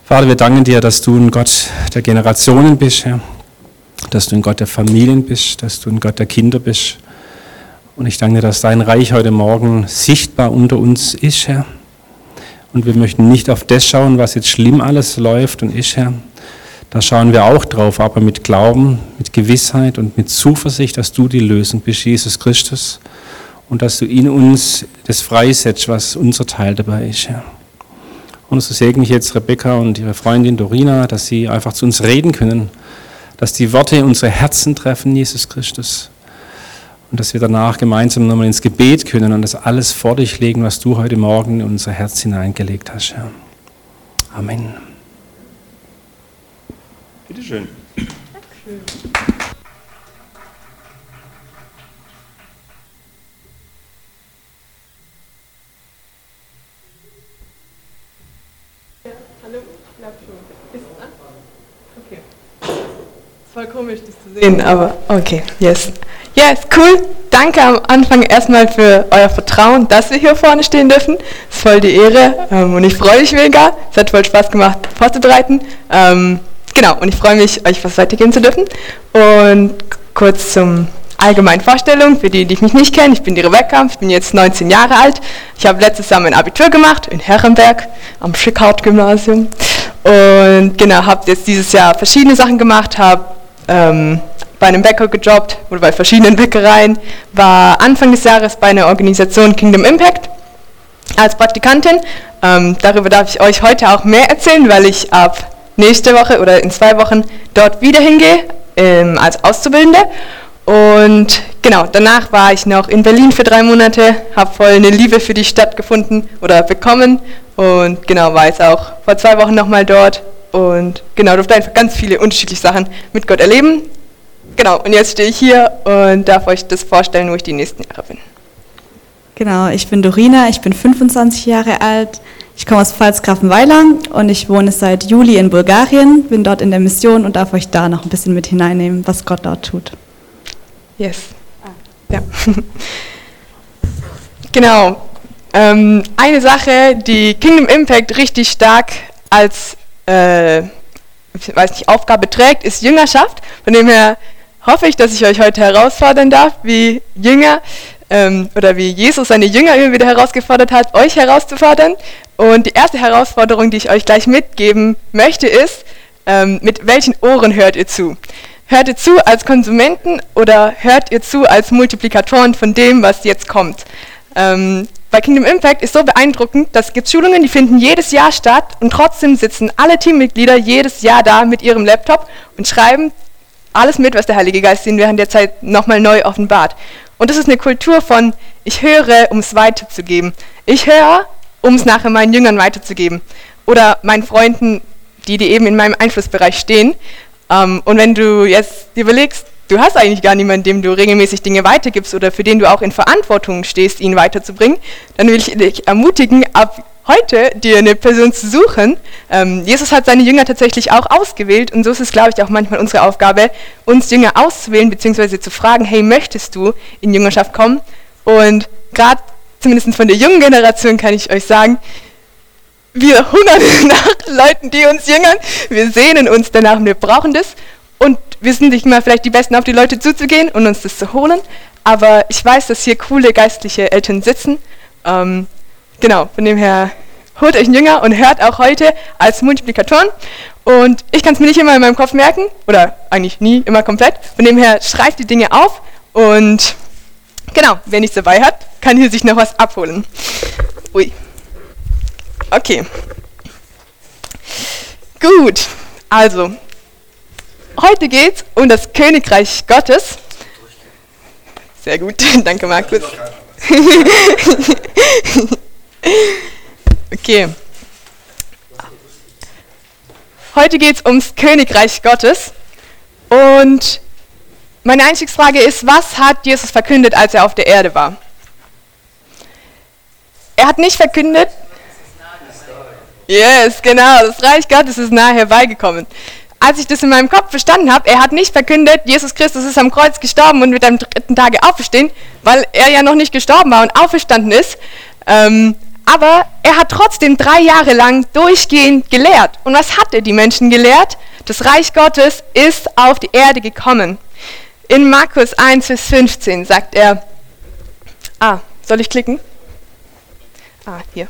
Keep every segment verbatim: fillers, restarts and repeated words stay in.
Vater, wir danken dir, dass du ein Gott der Generationen bist, Herr. Dass du ein Gott der Familien bist, dass du ein Gott der Kinder bist. Und ich danke dir, dass dein Reich heute Morgen sichtbar unter uns ist, Herr. Und wir möchten nicht auf das schauen, was jetzt schlimm alles läuft und ist, Herr. Da schauen wir auch drauf, aber mit Glauben, mit Gewissheit und mit Zuversicht, dass du die Lösung bist, Jesus Christus. Und dass du in uns das freisetzt, was unser Teil dabei ist, Herr. Und so segne ich jetzt Rebecca und ihre Freundin Dorina, dass sie einfach zu uns reden können, dass die Worte unsere Herzen treffen, Jesus Christus. Und dass wir danach gemeinsam nochmal ins Gebet können und das alles vor dich legen, was du heute Morgen in unser Herz hineingelegt hast, Herr. Amen. Bitte schön. Dankeschön. Hallo, ich glaube schon. Ist es an? Okay. Ist voll komisch, das zu sehen, aber okay, yes. Ja, ist cool. Danke am Anfang erstmal für euer Vertrauen, dass wir hier vorne stehen dürfen. Es ist voll die Ehre und ich freue mich mega. Es hat voll Spaß gemacht, vorzubereiten. Ähm, genau, und ich freue mich, euch was weitergeben zu dürfen. Und kurz zum allgemeinen Vorstellung, für die, die mich nicht kennen. Ich bin die Rebecca, ich bin jetzt neunzehn Jahre alt. Ich habe letztes Jahr mein Abitur gemacht in Herrenberg am Schickhardt-Gymnasium. Und genau, habe jetzt dieses Jahr verschiedene Sachen gemacht, habe ähm, bei einem Bäcker gejobbt oder bei verschiedenen Bäckereien, war Anfang des Jahres bei einer Organisation Kingdom Impact als Praktikantin. Ähm, darüber darf ich euch heute auch mehr erzählen, weil ich ab nächste Woche oder in zwei Wochen dort wieder hingehe ähm, als Auszubildende. Und genau, danach war ich noch in Berlin für drei Monate, habe voll eine Liebe für die Stadt gefunden oder bekommen und genau, war jetzt auch vor zwei Wochen nochmal dort und genau, durfte einfach ganz viele unterschiedliche Sachen mit Gott erleben. Genau, und jetzt stehe ich hier und darf euch das vorstellen, wo ich die nächsten Jahre bin. Genau, ich bin Dorina, ich bin fünfundzwanzig Jahre alt, ich komme aus Pfalz-Grafenweiler und ich wohne seit Juli in Bulgarien, bin dort in der Mission und darf euch da noch ein bisschen mit hineinnehmen, was Gott dort tut. Yes. Ja. Genau. Ähm, eine Sache, die Kingdom Impact richtig stark als äh, ich weiß nicht, Aufgabe trägt, ist Jüngerschaft. Von dem her hoffe ich, dass ich euch heute herausfordern darf, wie Jünger ähm, oder wie Jesus seine Jünger immer wieder herausgefordert hat, euch herauszufordern. Und die erste Herausforderung, die ich euch gleich mitgeben möchte, ist, ähm, mit welchen Ohren hört ihr zu? Hört ihr zu als Konsumenten oder hört ihr zu als Multiplikatoren von dem, was jetzt kommt? Ähm, bei Kingdom Impact ist so beeindruckend, dass es gibt Schulungen, die finden jedes Jahr statt und trotzdem sitzen alle Teammitglieder jedes Jahr da mit ihrem Laptop und schreiben alles mit, was der Heilige Geist ihnen während der Zeit nochmal neu offenbart. Und das ist eine Kultur von, ich höre, um es weiterzugeben. Ich höre, um es nachher meinen Jüngern weiterzugeben. Oder meinen Freunden, die, die eben in meinem Einflussbereich stehen. Um, und wenn du jetzt dir überlegst, du hast eigentlich gar niemanden, dem du regelmäßig Dinge weitergibst oder für den du auch in Verantwortung stehst, ihn weiterzubringen, dann will ich dich ermutigen, ab heute dir eine Person zu suchen. Um, Jesus hat seine Jünger tatsächlich auch ausgewählt und so ist es, glaube ich, auch manchmal unsere Aufgabe, uns Jünger auszuwählen bzw. zu fragen, hey, möchtest du in Jüngerschaft kommen? Und gerade zumindest von der jungen Generation kann ich euch sagen, wir hungern nach Leuten, die uns jüngern. Wir sehnen uns danach und wir brauchen das. Und wir sind nicht mal vielleicht die Besten, auf die Leute zuzugehen und uns das zu holen. Aber ich weiß, dass hier coole geistliche Eltern sitzen. Ähm, genau, von dem her, holt euch einen Jünger und hört auch heute als Multiplikatoren. Und ich kann es mir nicht immer in meinem Kopf merken, oder eigentlich nie, immer komplett. Von dem her, schreibt die Dinge auf und genau, wer nichts dabei hat, kann hier sich noch was abholen. Ui. Okay. Gut, also, heute geht es um das Königreich Gottes. Sehr gut, danke Markus. Okay. Heute geht es ums Königreich Gottes und meine Einstiegsfrage ist, was hat Jesus verkündet, als er auf der Erde war? Er hat nicht verkündet, yes, genau, das Reich Gottes ist nahe herbeigekommen. Als ich das in meinem Kopf verstanden habe, er hat nicht verkündet, Jesus Christus ist am Kreuz gestorben und wird am dritten Tage auferstehen, weil er ja noch nicht gestorben war und auferstanden ist. Ähm, Aber er hat trotzdem drei Jahre lang durchgehend gelehrt. Und was hat er die Menschen gelehrt? Das Reich Gottes ist auf die Erde gekommen. In Markus eins, Vers fünfzehn sagt er, ah, soll ich klicken? Ah, hier.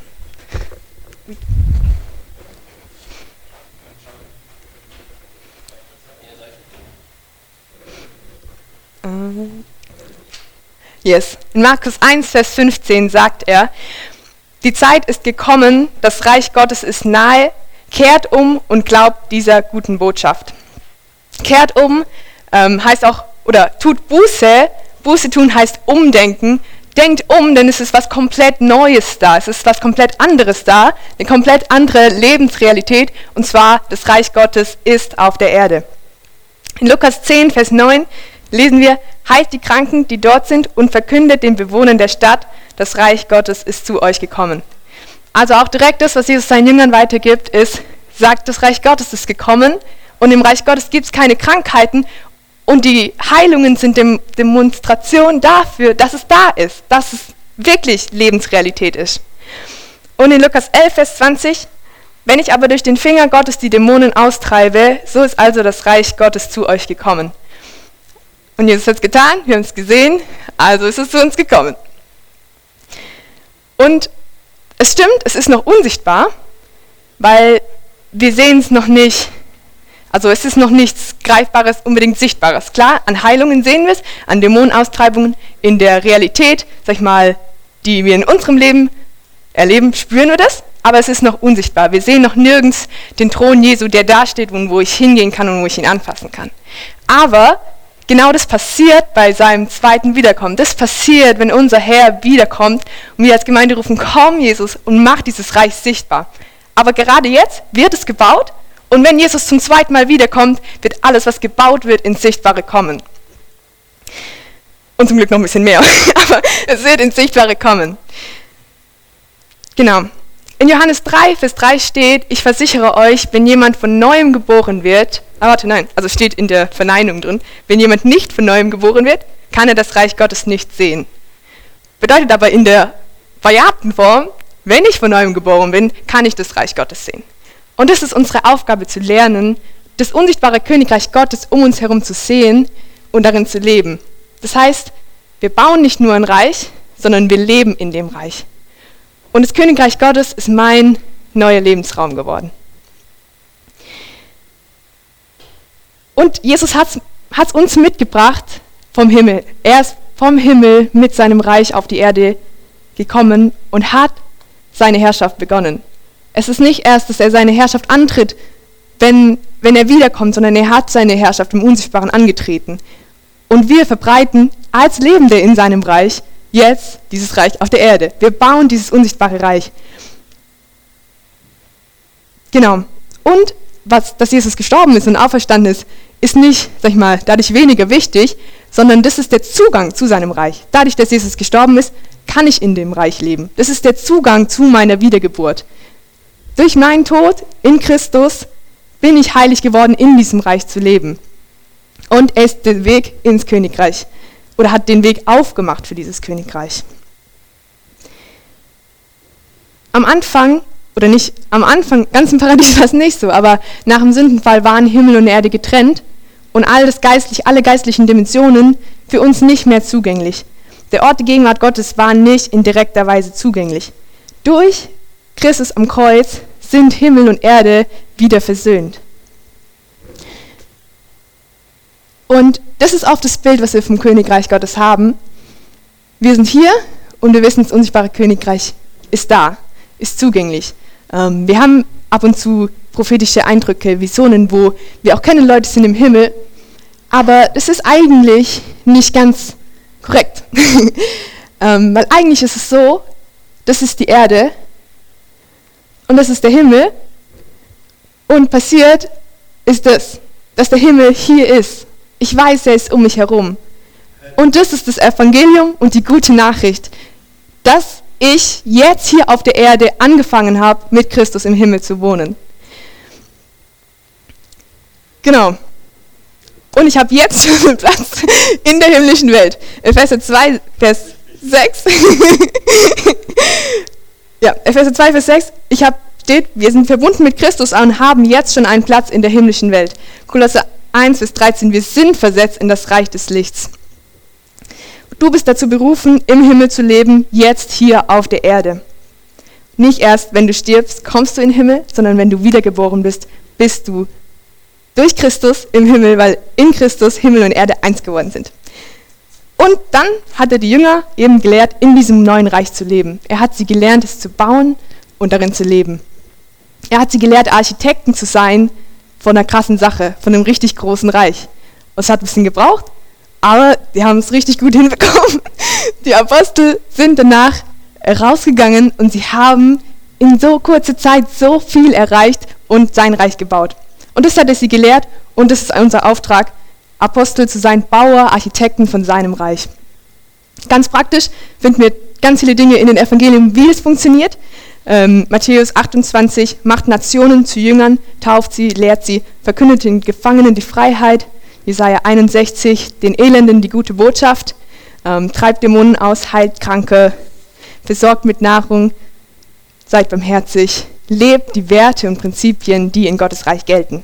Yes. In Markus eins, Vers fünfzehn sagt er, die Zeit ist gekommen, das Reich Gottes ist nahe, kehrt um und glaubt dieser guten Botschaft. Kehrt um ähm, heißt auch, oder tut Buße, Buße tun heißt umdenken, denkt um, denn es ist was komplett Neues da, es ist was komplett anderes da, eine komplett andere Lebensrealität, und zwar das Reich Gottes ist auf der Erde. In Lukas zehn, Vers neun lesen wir, heilt die Kranken, die dort sind, und verkündet den Bewohnern der Stadt, das Reich Gottes ist zu euch gekommen. Also auch direkt das, was Jesus seinen Jüngern weitergibt, ist, sagt, das Reich Gottes ist gekommen, und im Reich Gottes gibt es keine Krankheiten, und die Heilungen sind Dem- Demonstration dafür, dass es da ist, dass es wirklich Lebensrealität ist. Und in Lukas elf, Vers zwanzig, wenn ich aber durch den Finger Gottes die Dämonen austreibe, so ist also das Reich Gottes zu euch gekommen. Und Jesus hat es getan, wir haben es gesehen, also ist es zu uns gekommen. Und es stimmt, es ist noch unsichtbar, weil wir sehen es noch nicht, also es ist noch nichts Greifbares, unbedingt Sichtbares. Klar, an Heilungen sehen wir es, an Dämonenaustreibungen in der Realität, sag ich mal, die wir in unserem Leben erleben, spüren wir das, aber es ist noch unsichtbar. Wir sehen noch nirgends den Thron Jesu, der da steht und wo ich hingehen kann und wo ich ihn anfassen kann. Aber genau das passiert bei seinem zweiten Wiederkommen. Das passiert, wenn unser Herr wiederkommt und wir als Gemeinde rufen, komm Jesus und mach dieses Reich sichtbar. Aber gerade jetzt wird es gebaut, und wenn Jesus zum zweiten Mal wiederkommt, wird alles, was gebaut wird, ins Sichtbare kommen. Und zum Glück noch ein bisschen mehr, aber es wird ins Sichtbare kommen. Genau. In Johannes drei, Vers drei steht, ich versichere euch, wenn jemand von Neuem geboren wird, ah, warte, nein, also steht in der Verneinung drin, wenn jemand nicht von Neuem geboren wird, kann er das Reich Gottes nicht sehen. Bedeutet aber in der variablen Form, wenn ich von Neuem geboren bin, kann ich das Reich Gottes sehen. Und es ist unsere Aufgabe zu lernen, das unsichtbare Königreich Gottes um uns herum zu sehen und darin zu leben. Das heißt, wir bauen nicht nur ein Reich, sondern wir leben in dem Reich. Und das Königreich Gottes ist mein neuer Lebensraum geworden. Und Jesus hat es uns mitgebracht vom Himmel. Er ist vom Himmel mit seinem Reich auf die Erde gekommen und hat seine Herrschaft begonnen. Es ist nicht erst, dass er seine Herrschaft antritt, wenn, wenn er wiederkommt, sondern er hat seine Herrschaft im Unsichtbaren angetreten. Und wir verbreiten als Lebende in seinem Reich jetzt dieses Reich auf der Erde. Wir bauen dieses unsichtbare Reich. Genau. Und was, dass Jesus gestorben ist und auferstanden ist, ist nicht, sag ich mal, dadurch weniger wichtig, sondern das ist der Zugang zu seinem Reich. Dadurch, dass Jesus gestorben ist, kann ich in dem Reich leben. Das ist der Zugang zu meiner Wiedergeburt. Durch meinen Tod in Christus bin ich heilig geworden, in diesem Reich zu leben. Und er ist der Weg ins Königreich oder hat den Weg aufgemacht für dieses Königreich. Am Anfang, oder nicht am Anfang, ganz im Paradies war es nicht so, aber nach dem Sündenfall waren Himmel und Erde getrennt und all das geistlich, alle geistlichen Dimensionen für uns nicht mehr zugänglich. Der Ort der Gegenwart Gottes war nicht in direkter Weise zugänglich. Durch Christus am Kreuz sind Himmel und Erde wieder versöhnt. Und das ist auch das Bild, was wir vom Königreich Gottes haben. Wir sind hier und wir wissen, das unsichtbare Königreich ist da, ist zugänglich. Ähm, wir haben ab und zu prophetische Eindrücke, Visionen, wo wir auch kennen, Leute sind im Himmel, aber das ist eigentlich nicht ganz korrekt. ähm, weil eigentlich ist es so, das ist die Erde und das ist der Himmel und passiert ist das, dass der Himmel hier ist. Ich weiß, er ist um mich herum. Und das ist das Evangelium und die gute Nachricht, dass ich jetzt hier auf der Erde angefangen habe, mit Christus im Himmel zu wohnen. Genau. Und ich habe jetzt schon einen Platz in der himmlischen Welt. Epheser zwei, Vers sechs. ja, Epheser zwei, Vers sechs, ich habe steht, wir sind verbunden mit Christus und haben jetzt schon einen Platz in der himmlischen Welt. Kolosser eins, Vers dreizehn, wir sind versetzt in das Reich des Lichts. Du bist dazu berufen, im Himmel zu leben, jetzt hier auf der Erde. Nicht erst, wenn du stirbst, kommst du in den Himmel, sondern wenn du wiedergeboren bist, bist du durch Christus im Himmel, weil in Christus Himmel und Erde eins geworden sind. Und dann hat er die Jünger eben gelehrt, in diesem neuen Reich zu leben. Er hat sie gelernt, es zu bauen und darin zu leben. Er hat sie gelehrt, Architekten zu sein von einer krassen Sache, von einem richtig großen Reich. Und es hat ein bisschen gebraucht, aber die haben es richtig gut hinbekommen. Die Apostel sind danach rausgegangen und sie haben in so kurzer Zeit so viel erreicht und sein Reich gebaut. Und das hat er sie gelehrt und das ist unser Auftrag, Apostel zu sein, Bauer, Architekten von seinem Reich. Ganz praktisch finden wir ganz viele Dinge in den Evangelien, wie es funktioniert. Ähm, Matthäus achtundzwanzig, macht Nationen zu Jüngern, tauft sie, lehrt sie, verkündet den Gefangenen die Freiheit. Jesaja einundsechzig, den Elenden die gute Botschaft, ähm, treibt Dämonen aus, heilt Kranke, versorgt mit Nahrung, seid barmherzig, lebt die Werte und Prinzipien, die in Gottes Reich gelten.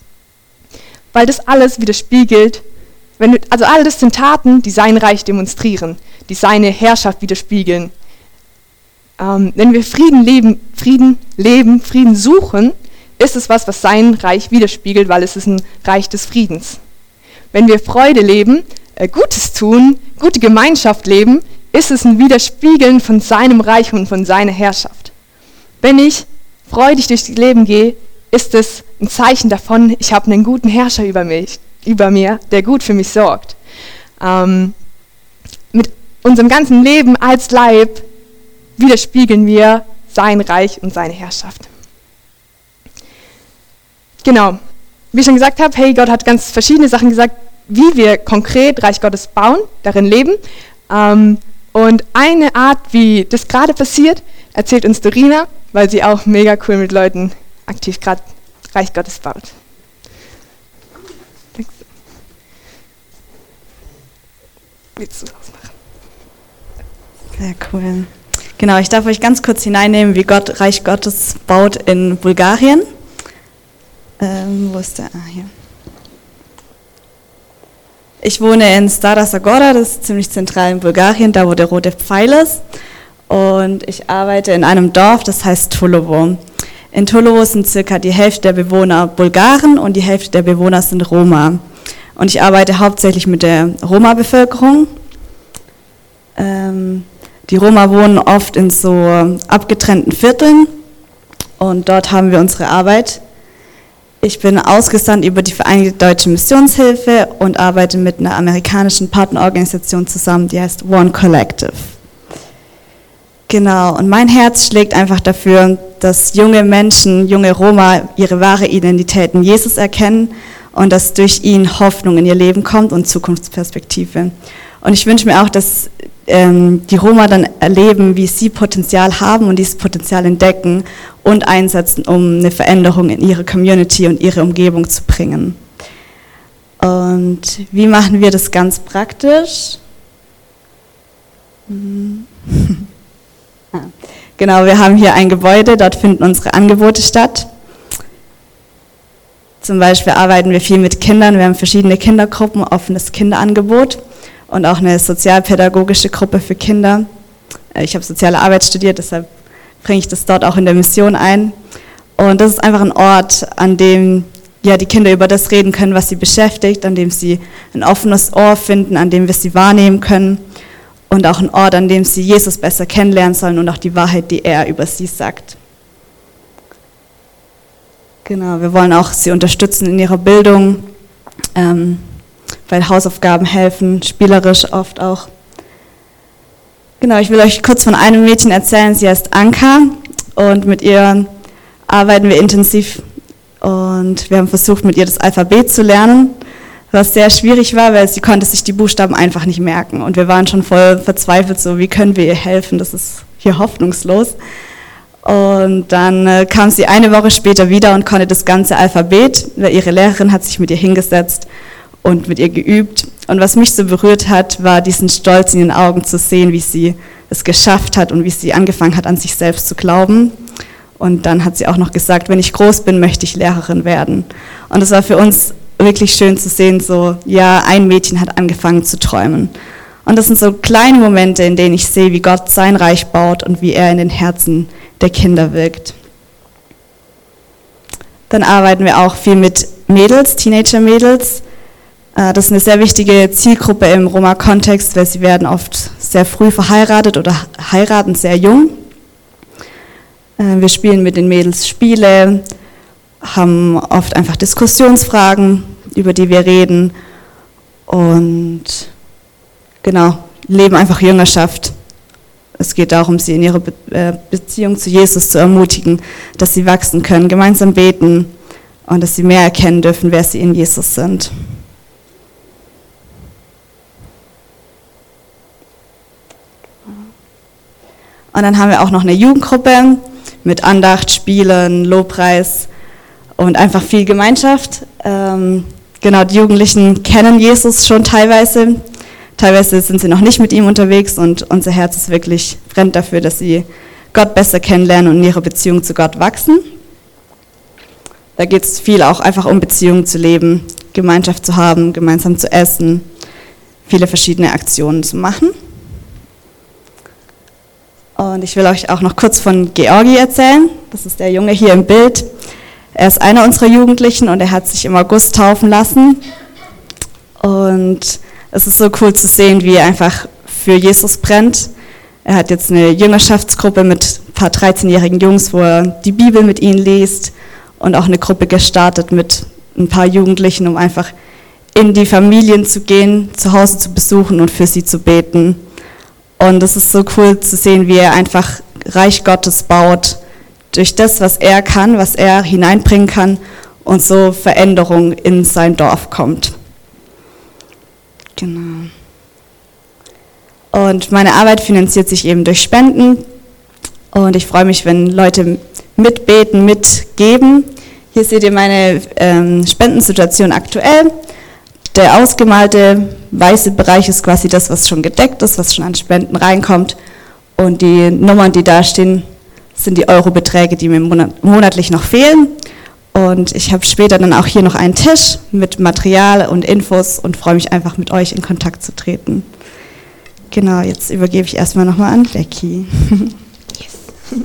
Weil das alles widerspiegelt, wenn du, also all das sind Taten, die sein Reich demonstrieren, die seine Herrschaft widerspiegeln. Ähm, wenn wir Frieden leben, Frieden leben, Frieden suchen, ist es was, was sein Reich widerspiegelt, weil es ist ein Reich des Friedens. Wenn wir Freude leben, äh, Gutes tun, gute Gemeinschaft leben, ist es ein Widerspiegeln von seinem Reich und von seiner Herrschaft. Wenn ich freudig durchs Leben gehe, ist es ein Zeichen davon, ich habe einen guten Herrscher über mich, über mir, der gut für mich sorgt. Ähm, mit unserem ganzen Leben als Leib widerspiegeln wir sein Reich und seine Herrschaft. Genau. Wie ich schon gesagt habe, hey, Gott hat ganz verschiedene Sachen gesagt, wie wir konkret Reich Gottes bauen, darin leben. Ähm, und eine Art, wie das gerade passiert, erzählt uns Dorina, weil sie auch mega cool mit Leuten aktiv gerade Reich Gottes baut. Willst du das machen? Sehr cool. Genau, ich darf euch ganz kurz hineinnehmen, wie Gott Reich Gottes baut in Bulgarien. Ähm, wo ist der? Ah, hier. Ich wohne in Stara Zagora, das ist ziemlich zentral in Bulgarien, da wo der rote Pfeil ist. Und ich arbeite in einem Dorf, das heißt Tulovo. In Tulovo sind circa die Hälfte der Bewohner Bulgaren und die Hälfte der Bewohner sind Roma. Und ich arbeite hauptsächlich mit der Roma-Bevölkerung. Ähm, die Roma wohnen oft in so abgetrennten Vierteln und dort haben wir unsere Arbeit. Ich bin ausgesandt über die Vereinigte Deutsche Missionshilfe und arbeite mit einer amerikanischen Partnerorganisation zusammen, die heißt One Collective. Genau, und mein Herz schlägt einfach dafür, dass junge Menschen, junge Roma ihre wahre Identität in Jesus erkennen und dass durch ihn Hoffnung in ihr Leben kommt und Zukunftsperspektive. Und ich wünsche mir auch, dass ähm, die Roma dann erleben, wie sie Potenzial haben und dieses Potenzial entdecken und einsetzen, um eine Veränderung in ihre Community und ihre Umgebung zu bringen. Und wie machen wir das ganz praktisch? Hm. Genau, wir haben hier ein Gebäude, dort finden unsere Angebote statt. Zum Beispiel arbeiten wir viel mit Kindern, wir haben verschiedene Kindergruppen, offenes Kinderangebot und auch eine sozialpädagogische Gruppe für Kinder. Ich habe soziale Arbeit studiert, deshalb bringe ich das dort auch in der Mission ein. Und das ist einfach ein Ort, an dem ja, die Kinder über das reden können, was sie beschäftigt, an dem sie ein offenes Ohr finden, an dem wir sie wahrnehmen können. Und auch ein Ort, an dem sie Jesus besser kennenlernen sollen und auch die Wahrheit, die er über sie sagt. Genau, wir wollen auch sie unterstützen in ihrer Bildung, ähm, weil Hausaufgaben helfen, spielerisch oft auch. Genau, ich will euch kurz von einem Mädchen erzählen, sie heißt Anka und mit ihr arbeiten wir intensiv und wir haben versucht, mit ihr das Alphabet zu lernen, was sehr schwierig war, weil sie konnte sich die Buchstaben einfach nicht merken und wir waren schon voll verzweifelt, so wie können wir ihr helfen, das ist hier hoffnungslos. Und dann äh, kam sie eine Woche später wieder und konnte das ganze Alphabet, weil ihre Lehrerin hat sich mit ihr hingesetzt und mit ihr geübt. Und was mich so berührt hat, war diesen Stolz in ihren Augen zu sehen, wie sie es geschafft hat und wie sie angefangen hat, an sich selbst zu glauben. Und dann hat sie auch noch gesagt, wenn ich groß bin, möchte ich Lehrerin werden. Und es war für uns wirklich schön zu sehen, so, ja, ein Mädchen hat angefangen zu träumen. Und das sind so kleine Momente, in denen ich sehe, wie Gott sein Reich baut und wie er in den Herzen der Kinder wirkt. Dann arbeiten wir auch viel mit Mädels, Teenager-Mädels. Das ist eine sehr wichtige Zielgruppe im Roma-Kontext, weil sie werden oft sehr früh verheiratet oder heiraten sehr jung. Wir spielen mit den Mädels Spiele, haben oft einfach Diskussionsfragen, über die wir reden und genau, leben einfach Jüngerschaft. Es geht darum, sie in ihrer Be- äh, Beziehung zu Jesus zu ermutigen, dass sie wachsen können, gemeinsam beten und dass sie mehr erkennen dürfen, wer sie in Jesus sind. Und dann haben wir auch noch eine Jugendgruppe mit Andacht, Spielen, Lobpreis und einfach viel Gemeinschaft. Ähm, genau, die Jugendlichen kennen Jesus schon teilweise. Teilweise sind sie noch nicht mit ihm unterwegs und unser Herz ist wirklich brennt dafür, dass sie Gott besser kennenlernen und in ihrer Beziehung zu Gott wachsen. Da geht es viel auch einfach um Beziehungen zu leben, Gemeinschaft zu haben, gemeinsam zu essen, viele verschiedene Aktionen zu machen. Und ich will euch auch noch kurz von Georgi erzählen. Das ist der Junge hier im Bild. Er ist einer unserer Jugendlichen und er hat sich im August taufen lassen. Und es ist so cool zu sehen, wie er einfach für Jesus brennt. Er hat jetzt eine Jüngerschaftsgruppe mit ein paar dreizehnjährigen Jungs, wo er die Bibel mit ihnen liest und auch eine Gruppe gestartet mit ein paar Jugendlichen, um einfach in die Familien zu gehen, zu Hause zu besuchen und für sie zu beten. Und es ist so cool zu sehen, wie er einfach Reich Gottes baut, durch das, was er kann, was er hineinbringen kann und so Veränderung in sein Dorf kommt. Genau. Und meine Arbeit finanziert sich eben durch Spenden und ich freue mich, wenn Leute mitbeten, mitgeben. Hier seht ihr meine ähm, Spendensituation aktuell. Der ausgemalte weiße Bereich ist quasi das, was schon gedeckt ist, was schon an Spenden reinkommt. Und die Nummern, die da stehen, sind die Eurobeträge, die mir monatlich noch fehlen. Und ich habe später dann auch hier noch einen Tisch mit Material und Infos und freue mich einfach, mit euch in Kontakt zu treten. Genau, jetzt übergebe ich erstmal nochmal an Becky. Yes.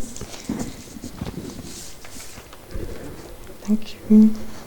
Danke.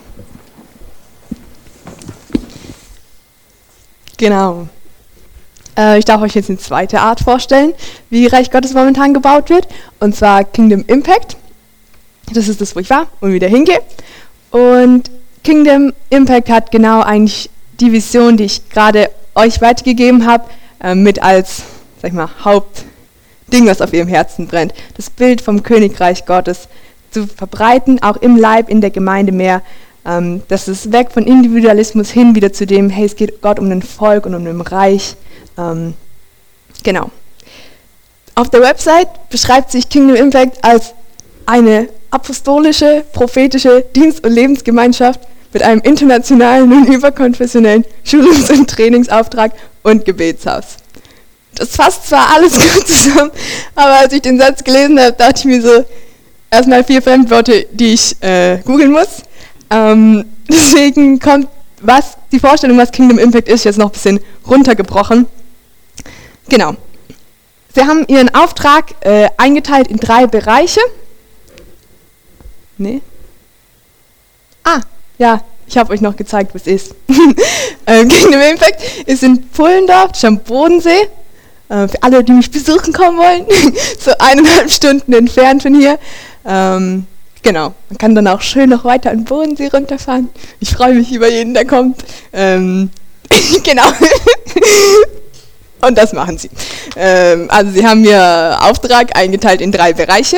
Genau. Äh, ich darf euch jetzt eine zweite Art vorstellen, wie Reich Gottes momentan gebaut wird. Und zwar Kingdom Impact. Das ist das, wo ich war und wieder hingehe. Und Kingdom Impact hat genau eigentlich die Vision, die ich gerade euch weitergegeben habe, äh, mit als, sag ich mal, Hauptding, was auf ihrem Herzen brennt. Das Bild vom Königreich Gottes zu verbreiten, auch im Leib, in der Gemeinde mehr. Ähm, das ist weg von Individualismus hin wieder zu dem, hey, es geht Gott um ein Volk und um ein Reich. Ähm, genau. Auf der Website beschreibt sich Kingdom Impact als eine apostolische, prophetische Dienst- und Lebensgemeinschaft mit einem internationalen und überkonfessionellen Schulungs- und Trainingsauftrag und Gebetshaus. Das fasst zwar alles gut zusammen, aber als ich den Satz gelesen habe, dachte ich mir so, erstmal vier Fremdworte, die ich äh, googeln muss. Ähm, deswegen kommt was, die Vorstellung, was Kingdom Impact ist, jetzt noch ein bisschen runtergebrochen. Genau. Sie haben ihren Auftrag äh, eingeteilt in drei Bereiche. Nee? Ah, ja, ich habe euch noch gezeigt, was es ist. äh, Kingdom Impact ist in Pullendorf, das ist am Bodensee. Äh, für alle, die mich besuchen kommen wollen. So eineinhalb Stunden entfernt von hier. Ähm, genau, man kann dann auch schön noch weiter an den Bodensee runterfahren. Ich freue mich über jeden, der kommt. Ähm, genau. Und das machen sie. Ähm, also sie haben ihr Auftrag eingeteilt in drei Bereiche.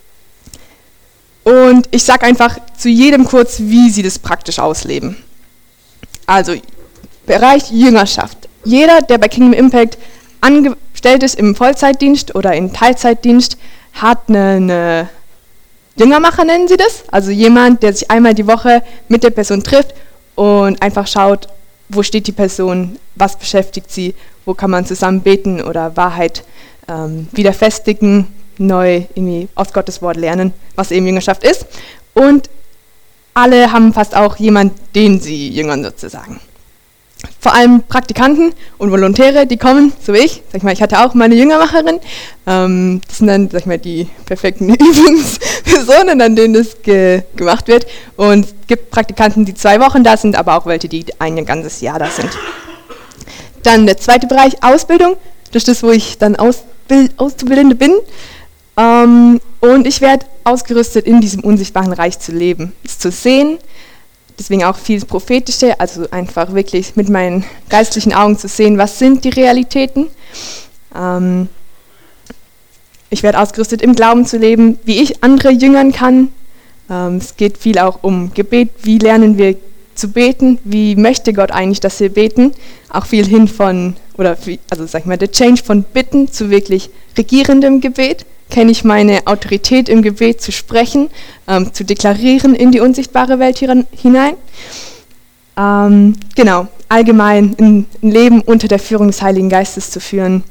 Und ich sage einfach zu jedem kurz, wie sie das praktisch ausleben. Also, Bereich Jüngerschaft. Jeder, der bei Kingdom Impact angestellt ist im Vollzeitdienst oder in Teilzeitdienst, hat eine, eine Jüngermacher, nennen sie das. Also jemand, der sich einmal die Woche mit der Person trifft und einfach schaut, wo steht die Person, was beschäftigt sie, wo kann man zusammen beten oder Wahrheit ähm, wieder festigen, neu irgendwie aus Gottes Wort lernen, was eben Jüngerschaft ist. Und alle haben fast auch jemanden, den sie jüngern sozusagen. Vor allem Praktikanten und Volontäre, die kommen, so wie ich. Sag ich mal, ich hatte auch meine Jüngermacherin. Ähm, das sind dann, sag ich mal, die perfekten Übungspersonen, an denen das ge- gemacht wird. Und es gibt Praktikanten, die zwei Wochen da sind, aber auch welche, die ein ganzes Jahr da sind. Dann der zweite Bereich, Ausbildung. Das ist das, wo ich dann Ausbild- Auszubildende bin. Ähm, und ich werde ausgerüstet, in diesem unsichtbaren Reich zu leben, es zu sehen. Deswegen auch viel Prophetische, also einfach wirklich mit meinen geistlichen Augen zu sehen, was sind die Realitäten. Ähm, ich werde ausgerüstet, im Glauben zu leben, wie ich andere jüngern kann. Ähm, es geht viel auch um Gebet, wie lernen wir zu beten, wie möchte Gott eigentlich, dass wir beten. Auch viel hin von, oder also sag ich mal, der Change von Bitten zu wirklich regierendem Gebet. Kenne ich meine Autorität im Gebet zu sprechen, ähm, zu deklarieren in die unsichtbare Welt hier, hinein. Ähm, genau, allgemein ein, ein Leben unter der Führung des Heiligen Geistes zu führen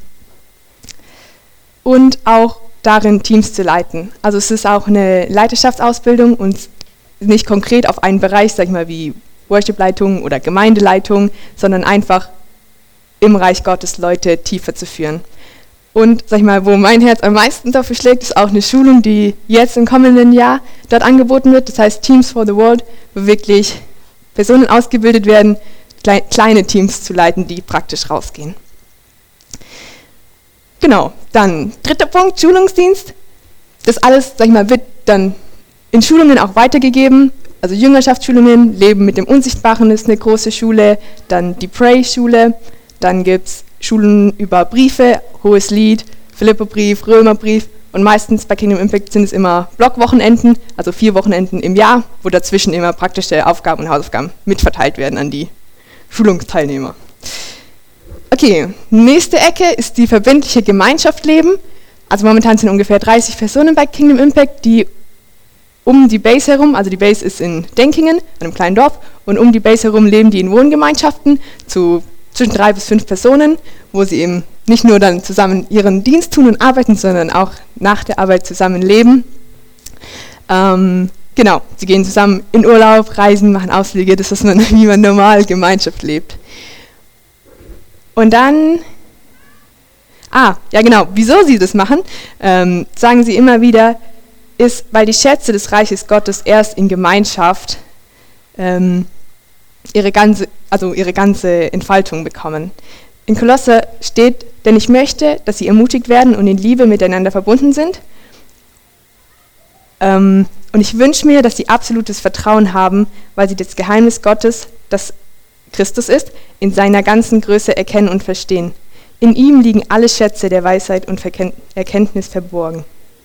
und auch darin Teams zu leiten. Also es ist auch eine Leiterschaftsausbildung und nicht konkret auf einen Bereich, sag ich mal, wie Worship-Leitung oder Gemeindeleitung, sondern einfach im Reich Gottes Leute tiefer zu führen. Und, sag ich mal, wo mein Herz am meisten dafür schlägt, ist auch eine Schulung, die jetzt im kommenden Jahr dort angeboten wird. Das heißt Teams for the World, wo wirklich Personen ausgebildet werden, klei- kleine Teams zu leiten, die praktisch rausgehen. Genau, dann dritter Punkt, Schulungsdienst. Das alles, sag ich mal, wird dann in Schulungen auch weitergegeben. Also Jüngerschaftsschulungen, Leben mit dem Unsichtbaren ist eine große Schule, dann die Pray-Schule, dann gibt es Schulen über Briefe, Hohes Lied, Philipperbrief, Römerbrief und meistens bei Kingdom Impact sind es immer Blockwochenenden, also vier Wochenenden im Jahr, wo dazwischen immer praktische Aufgaben und Hausaufgaben mitverteilt werden an die Schulungsteilnehmer. Okay, nächste Ecke ist die verbindliche Gemeinschaft leben. Also momentan sind ungefähr dreißig Personen bei Kingdom Impact, die um die Base herum, also die Base ist in Denkingen, einem kleinen Dorf, und um die Base herum leben die in Wohngemeinschaften zu zwischen drei bis fünf Personen, wo sie eben nicht nur dann zusammen ihren Dienst tun und arbeiten, sondern auch nach der Arbeit zusammen leben. Ähm, genau, sie gehen zusammen in Urlaub, reisen, machen Ausflüge, das ist, man, wie man normal Gemeinschaft lebt. Und dann, ah, ja genau, wieso sie das machen, ähm, sagen sie immer wieder, ist, weil die Schätze des Reiches Gottes erst in Gemeinschaft ähm, ihre ganze, also ihre ganze Entfaltung bekommen. In Kolosser steht, denn ich möchte, dass sie ermutigt werden und in Liebe miteinander verbunden sind. Ähm, und ich wünsche mir, dass sie absolutes Vertrauen haben, weil sie das Geheimnis Gottes, das Christus ist, in seiner ganzen Größe erkennen und verstehen. In ihm liegen alle Schätze der Weisheit und Verken- Erkenntnis verborgen.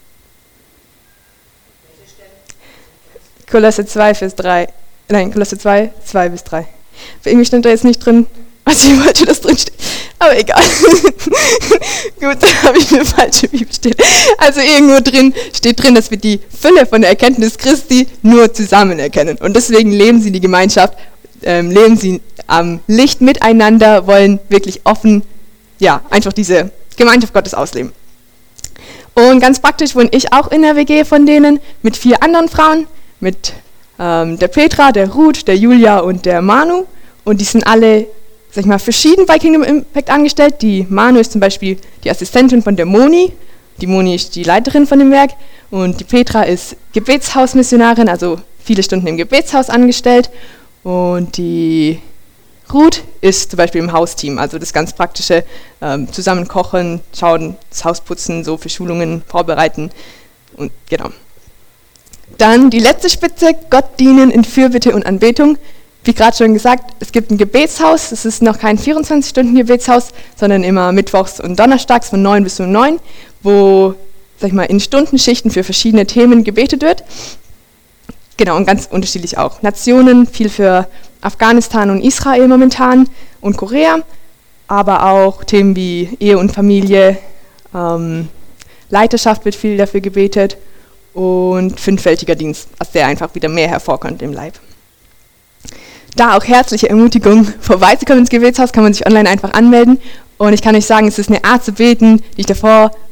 Kolosser zwei, Vers drei. Nein, Kolosser zwei, zwei bis drei. Für irgendwie stand da jetzt nicht drin, was ich wollte, dass drin steht. Aber egal. Gut, dann habe ich eine falsche Bibelstelle. Also irgendwo drin steht drin, dass wir die Fülle von der Erkenntnis Christi nur zusammen erkennen. Und deswegen leben sie die Gemeinschaft, ähm, leben sie am Licht miteinander, wollen wirklich offen, ja, einfach diese Gemeinschaft Gottes ausleben. Und ganz praktisch wohne ich auch in der W G von denen mit vier anderen Frauen, mit ähm, der Petra, der Ruth, der Julia und der Manu. Und die sind alle, sag ich mal, verschieden bei Kingdom Impact angestellt. Die Manu ist zum Beispiel die Assistentin von der Moni. Die Moni ist die Leiterin von dem Werk. Und die Petra ist Gebetshausmissionarin, also viele Stunden im Gebetshaus angestellt. Und die Ruth ist zum Beispiel im Hausteam, also das ganz praktische ähm, zusammen kochen, schauen, das Haus putzen, so für Schulungen vorbereiten. Und genau. Dann die letzte Spitze, Gott dienen in Fürbitte und Anbetung. Wie gerade schon gesagt, es gibt ein Gebetshaus, es ist noch kein vierundzwanzig-Stunden-Gebetshaus, sondern immer mittwochs und donnerstags von neun bis um neun, wo, sag ich mal, in Stundenschichten für verschiedene Themen gebetet wird. Genau, und ganz unterschiedlich auch. Nationen, viel für Afghanistan und Israel momentan und Korea, aber auch Themen wie Ehe und Familie, ähm, Leiterschaft wird viel dafür gebetet und fünffältiger Dienst, aus der einfach wieder mehr hervorkommt im Leib. Da auch herzliche Ermutigung, vorbeizukommen ins Gebetshaus, kann man sich online einfach anmelden. Und ich kann euch sagen, es ist eine Art zu beten, die ich davor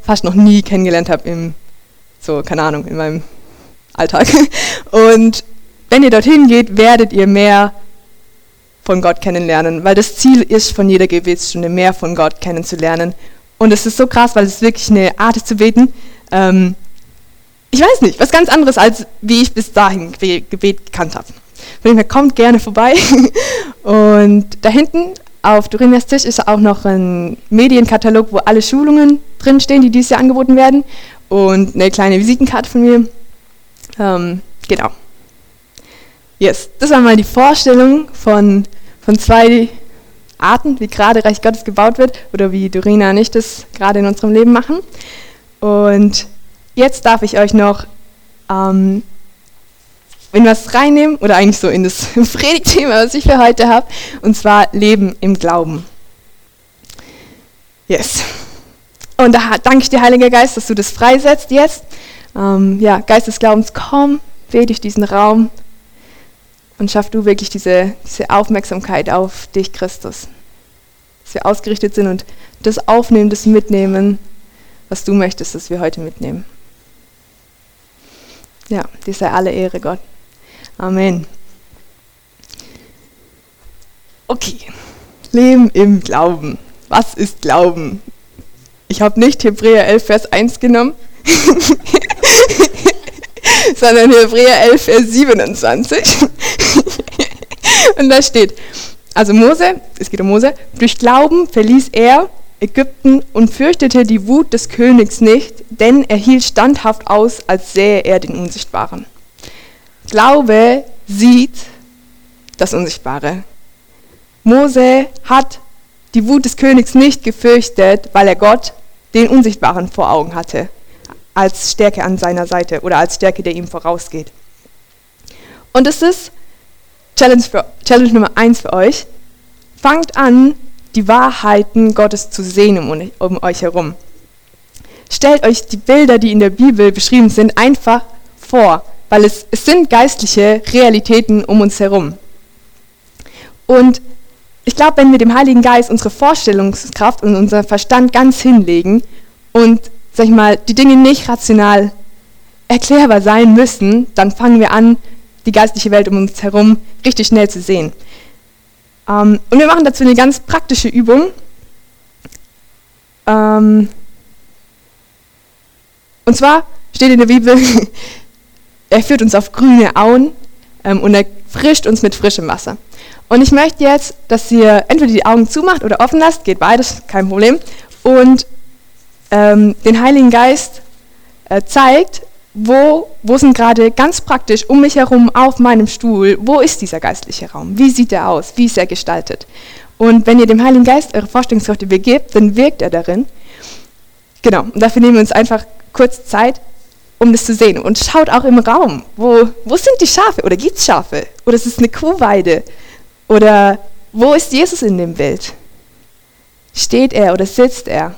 fast noch nie kennengelernt habe im, so, keine Ahnung, in meinem Alltag. Und wenn ihr dorthin geht, werdet ihr mehr von Gott kennenlernen, weil das Ziel ist, von jeder Gebetsstunde mehr von Gott kennenzulernen. Und es ist so krass, weil es wirklich eine Art ist zu beten. Ähm, ich weiß nicht, was ganz anderes, als wie ich bis dahin Gebet gekannt habe. Von dem her, kommt gerne vorbei. Und da hinten auf Dorinias Tisch ist auch noch ein Medienkatalog, wo alle Schulungen drinstehen, die dieses Jahr angeboten werden. Und eine kleine Visitenkarte von mir. Ähm, genau. Yes, das war mal die Vorstellung von, von zwei Arten, wie gerade Reich Gottes gebaut wird oder wie Dorina und ich das gerade in unserem Leben machen. Und jetzt darf ich euch noch ähm, in was reinnehmen oder eigentlich so in das Predigtthema, was ich für heute habe, und zwar Leben im Glauben. Yes. Und da danke ich dir, Heiliger Geist, dass du das freisetzt jetzt. Ähm, ja, Geist des Glaubens, komm, weh durch diesen Raum. Und schaff du wirklich diese, diese Aufmerksamkeit auf dich, Christus. Dass wir ausgerichtet sind und das aufnehmen, das mitnehmen, was du möchtest, dass wir heute mitnehmen. Ja, dir sei alle Ehre, Gott. Amen. Okay, Leben im Glauben. Was ist Glauben? Ich habe nicht Hebräer elf, Vers eins genommen, sondern Hebräer elf, Vers siebenundzwanzig. Und da steht, also Mose, es geht um Mose, durch Glauben verließ er Ägypten und fürchtete die Wut des Königs nicht, denn er hielt standhaft aus, als sähe er den Unsichtbaren. Glaube sieht das Unsichtbare. Mose hat die Wut des Königs nicht gefürchtet, weil er Gott, den Unsichtbaren, vor Augen hatte, als Stärke an seiner Seite oder als Stärke, der ihm vorausgeht. Und es ist Challenge, für, Challenge Nummer eins für euch. Fangt an, die Wahrheiten Gottes zu sehen um, um euch herum. Stellt euch die Bilder, die in der Bibel beschrieben sind, einfach vor, weil es, es sind geistliche Realitäten um uns herum. Und ich glaube, wenn wir dem Heiligen Geist unsere Vorstellungskraft und unseren Verstand ganz hinlegen und, sag ich mal, die Dinge nicht rational erklärbar sein müssen, dann fangen wir an, die geistliche Welt um uns herum richtig schnell zu sehen. Ähm, und wir machen dazu eine ganz praktische Übung. Ähm, und zwar steht in der Bibel, er führt uns auf grüne Auen ähm, und er frischt uns mit frischem Wasser. Und ich möchte jetzt, dass ihr entweder die Augen zumacht oder offen lasst, geht beides, kein Problem, und ähm, den Heiligen Geist äh, zeigt, Wo, wo sind gerade ganz praktisch um mich herum auf meinem Stuhl, wo ist dieser geistliche Raum? Wie sieht er aus? Wie ist er gestaltet? Und wenn ihr dem Heiligen Geist eure Vorstellungskraft übergebt, dann wirkt er darin. Genau, und dafür nehmen wir uns einfach kurz Zeit, um das zu sehen. Und schaut auch im Raum, wo, wo sind die Schafe? Oder gibt es Schafe? Oder ist es eine Kuhweide? Oder wo ist Jesus in dem Bild? Steht er oder sitzt er?